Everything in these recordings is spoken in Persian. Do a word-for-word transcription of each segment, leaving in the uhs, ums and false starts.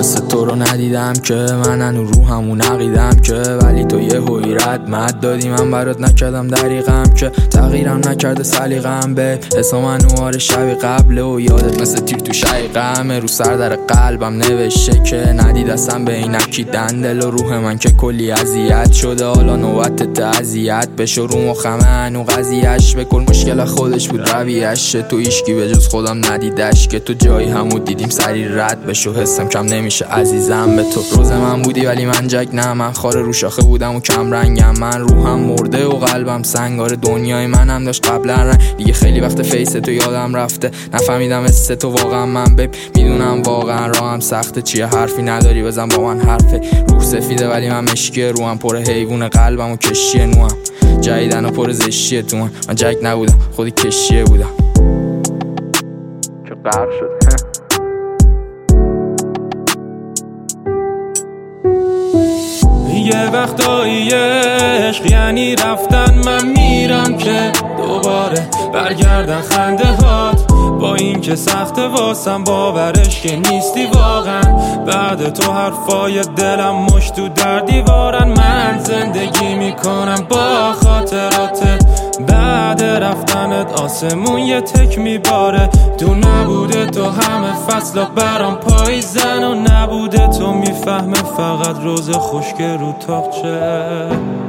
مثل تو رو ندیدم که من هنو رو همون عقیدم که ولی تو یه هوی رد مد دادی من برات نکردم دریغم که تغییرم نکرده سلیقم به حسا منوار شبی قبله و یادت مثل تیر تو شقیقم رو سر در قلبم نوشته که ندید اصلا به اینکی دندل و روح من که کلی اذیت شده حالا نوبت تعذیت بشو رو مخمه هنو قضیهش بکن مشکل خودش بود رویش تو ایشکی به جز خودم ندیدش که تو جایی همو دیدیم سری رد بشو حسم کم نمیشه عزیزم به تو روز من بودی ولی من جک نه من خار رو شاخه بودم و کم رنگم من روحم مرده و قلبم سنگار دنیای منم داشت قبلا رنگ دیگه خیلی وقت فیس تو یادم رفته نفهمیدم اس تو واقعا من بب میدونم واقعا راهم سخته چیه حرفی نداری بزن با من حرفه روح سفیده ولی من مشکیه روحم پر حیوان قلبم و کشیه نوام جایدن و پر زشیه تو من من جک نبودم خودی کشیه بودم که غرق شد یه وقتایی عشق یعنی رفتن من میرم که دوباره برگردن خنده هات با این که سخت واسم باورش که نیستی واقعا بعد تو حرفای دلم مش تو در دیوارن من زندگی میکنم با خاطراتت بعد رفتنت آسمون یه تک میباره تو نبوده تو همه فصلا برام پاییزن و نبوده تو میفهمه فقط روز خشک رو تاقچه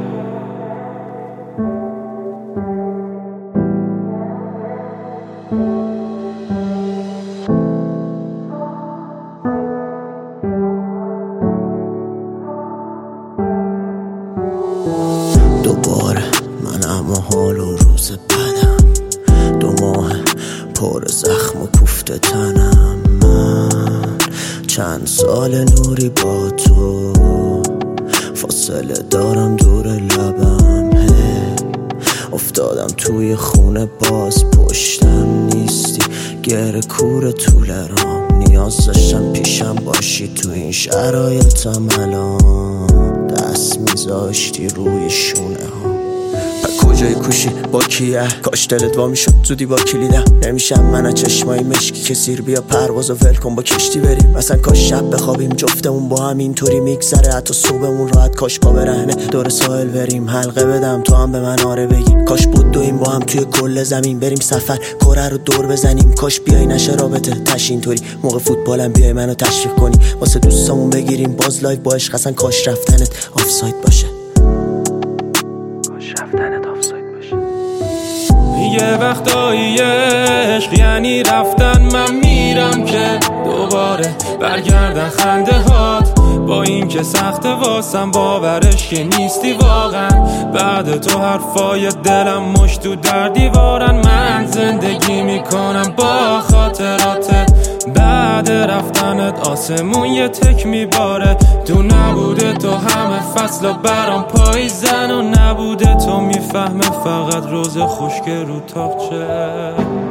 دوباره من اما حال و روز بدم دو ماه پر زخم و کوفته تنم من چند سال نوری با تو فاصله دارم دور لبم هی افتادم توی خونه باز پشتم نیستی گره کور طول رام نیاز داشتم پیشم باشی تو این شرایطم الان دست میذاشتی روی شونه ها کجای کوشی با کیه کاش دلت وا میشد زودی با کلیدم نمیشم من از چشمای مشکی که سیر بیا پرواز و ول کن با کشتی بریم مثلا کاش شب بخوابیم جفتمون با هم اینطوری میگذره حتی صبحمون راحت کاش پا برهنه دور ساحل بریم حلقه بدم تو هم به من آره بگی کاش بود دویم با هم توی کل زمین بریم سفر کره رو دور بزنیم کاش بیای نشه رابطه تش اینطوری موقع فوتبالم بیای منو تشویق کنی واسه دوستامون بگیریم باز لایو با عشق اصلا کاش رفتنت آفساید باشه رفتنت آفساید باشه یه وقتایی عشق یعنی رفتن من میرم که دوباره برگردن خنده هات با این که سخت واسم باورش که نیستی واقعا بعد تو حرفای دلم مش تو در دیوارن من زندگی میکنم با خاطراتت بعد رفتنت آسمون یه تک میباره تو نبوده تو همه فصلا برام پاییزن و نبوده تو میفهمه فقط روز خشک رو تاقچه